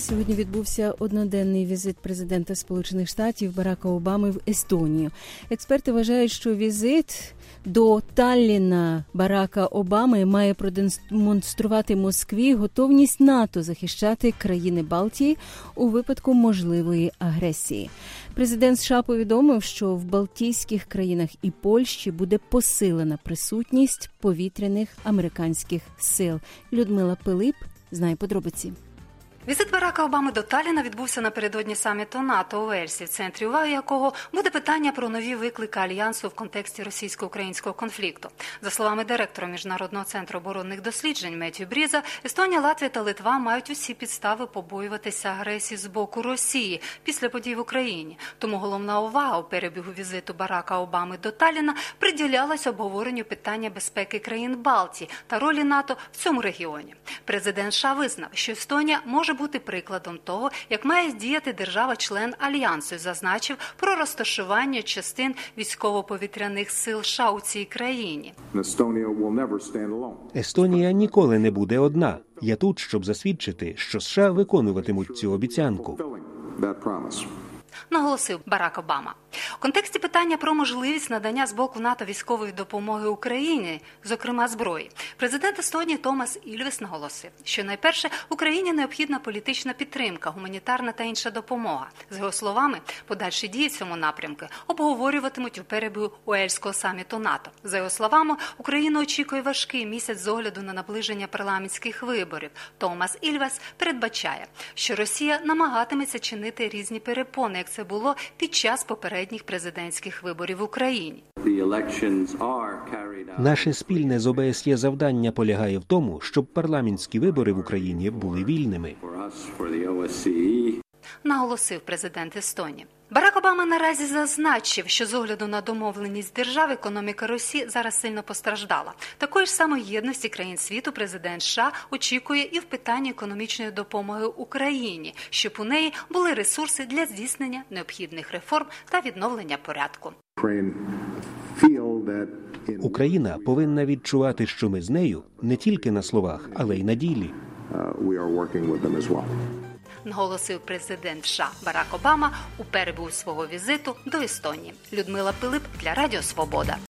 Сьогодні відбувся одноденний візит президента Сполучених Штатів Барака Обами в Естонію. Експерти вважають, що візит до Талліна Барака Обами має продемонструвати Москві готовність НАТО захищати країни Балтії у випадку можливої агресії. Президент США повідомив, що в Балтійських країнах і Польщі буде посилена присутність повітряних американських сил. Людмила Пилип знає подробиці. Візит Барака Обами до Талліна відбувся напередодні саміту НАТО у Уельсі, в центрі уваги якого буде питання про нові виклики Альянсу в контексті російсько-українського конфлікту. За словами директора Міжнародного центру оборонних досліджень Меттью Бріза, Естонія, Латвія та Литва мають усі підстави побоюватися агресії з боку Росії після подій в Україні. Тому головна увага у перебігу візиту Барака Обами до Талліна приділялась обговоренню питання безпеки країн Балтії та ролі НАТО в цьому регіоні. Президент США визнав, що Естонія може бути прикладом того, як має діяти держава-член Альянсу, і зазначив про розташування частин військово-повітряних сил США у цій країні. Естонія ніколи не буде одна. Я тут, щоб засвідчити, що США виконуватимуть цю обіцянку. Наголосив Барак Обама. У контексті питання про можливість надання з боку НАТО військової допомоги Україні, зокрема зброї, президент Естонії Томас Ільвес наголосив, що найперше Україні необхідна політична підтримка, гуманітарна та інша допомога. За його словами, подальші дії в цьому напрямку обговорюватимуть у перебігу Уельського саміту НАТО. За його словами, Україну очікує важкий місяць з огляду на наближення парламентських виборів. Томас Ільвес передбачає, що Росія намагатиметься чинити різні перепони, як це було під час попередніх президентських виборів в Україні. Наше спільне з ОБСЄ завдання полягає в тому, щоб парламентські вибори в Україні були вільними. Наголосив президент Естонії. Барак Обама наразі зазначив, що з огляду на домовленість держав економіка Росії зараз сильно постраждала. Такої ж самої єдності країн світу президент США очікує і в питанні економічної допомоги Україні, щоб у неї були ресурси для здійснення необхідних реформ та відновлення порядку. Україна повинна відчувати, що ми з нею не тільки на словах, але й на ділі. Наголосив президент США Барак Обама у перебігу свого візиту до Естонії. Людмила Пилип для Радіо Свобода.